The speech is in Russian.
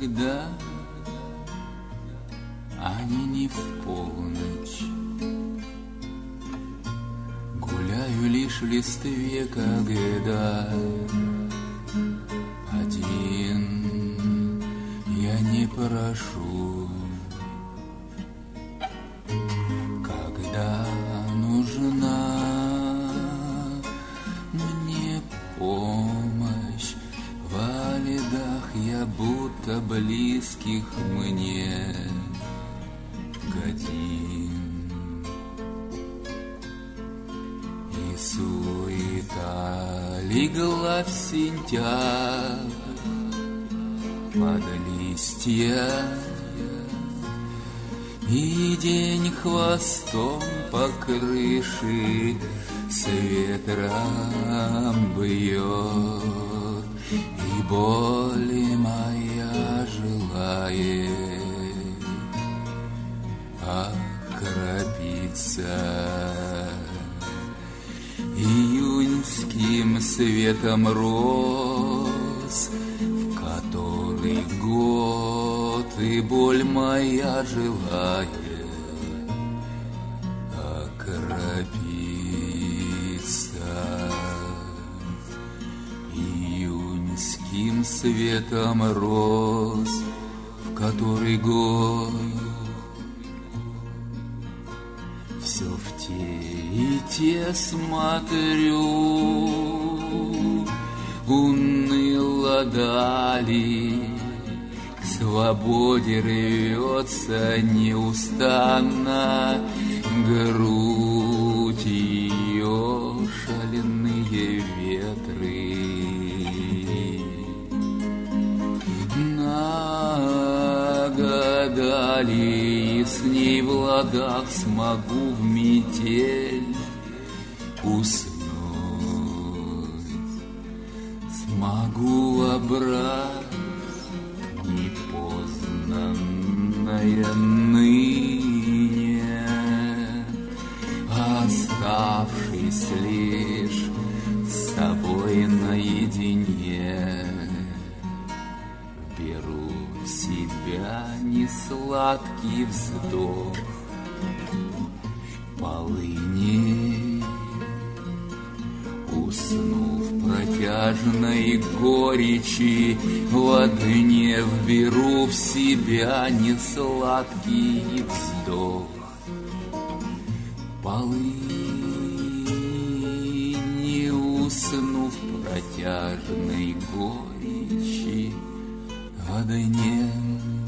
никогда, они не в полночь. Гуляю лишь в листве, когда один я не прошу. Когда нужна мне помощь, во льдах я будто близких мне годин. И суета легла в сентябрь под листья, и день хвостом по крыше с ветром бьет, и боль моя желает окропиться июньским светом роз, в который год и боль моя желает окропиться июньским светом роз, в который год. Все в те и те смотрю, уныло дали, к свободе рвется неустанно грудь ее шаленые ветры. Нагадали, с ней в ладах смогу в метель уснуть, смогу обрать непознанное ныне, оставшись лишь с собой наедине. Беру в себя несладкий вздох полыни, усну в протяжной горечи во дне, вберу в себя несладкий вздох полыни, усну в протяжной горечи во дне.